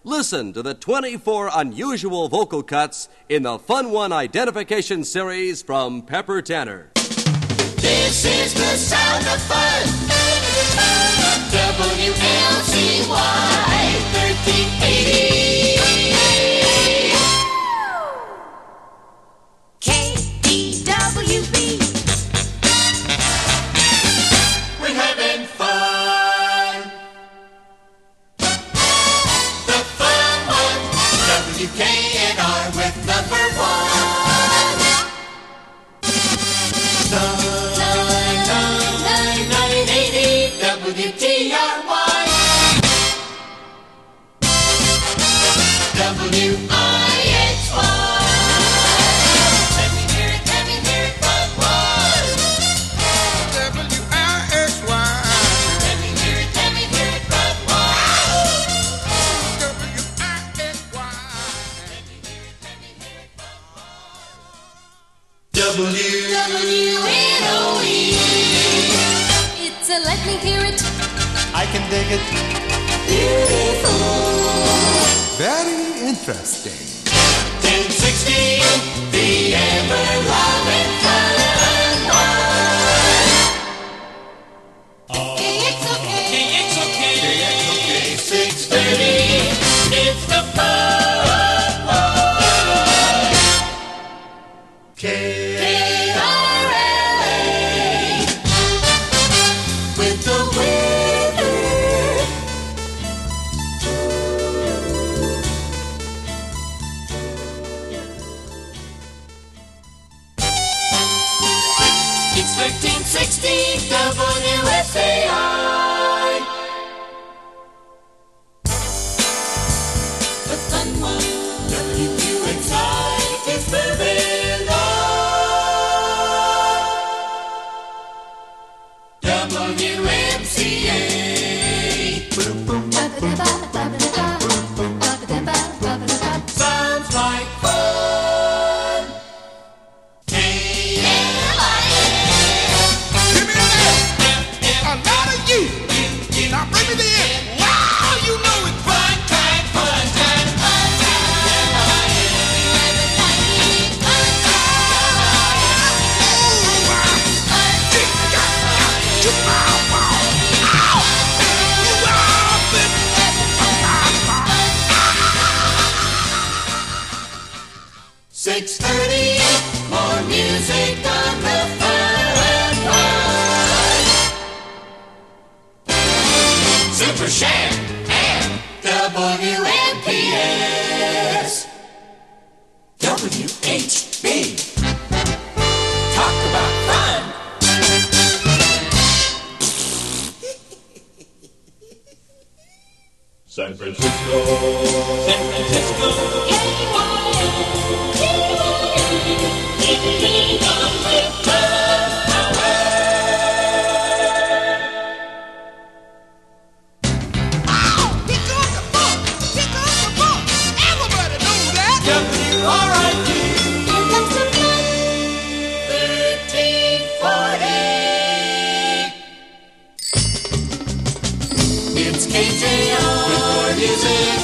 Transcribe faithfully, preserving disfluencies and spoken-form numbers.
Listen to the twenty-four unusual vocal cuts in the Fun One Identification Series from Pepper Tanner. This is the sound of fun. W L C Y thirteen eighty. K D W B. We're having fun. The Fun One. W K N R with number one. Nine, nine, nine, nine, eighty W T R Y. W I X Y. Let me hear it, let me hear it, Fun One. W I X Y. Let me hear it, let me hear it, Fun One. W I X Y. Let me hear it, let me hear it, Fun One. W W N O E. It's a let me hear it. I can dig it. Beautiful. Very interesting. ten sixty, the ever-loving Fun One. Hey, it's okay. Hey, it's okay. Hey, it's okay. six thirty, it's the Fun One. K R L A with the weather. It's thirteen sixty W S A I. The Fun One. W Q X I is moving on. W M C A. Sounds like fun. K L I Give me that. A lot of you. Now bring me the end. Wow, you know it's fun. Fun time, fun time, fun time. Six thirty, more music on the Fun One. Super Share and W M P S. W H B. Talk about fun. San Francisco. San Francisco. Here comes the funk. Here comes the funk. Everybody knows that. W R I T. Here comes the fun. thirteen forty. It's K J O with more music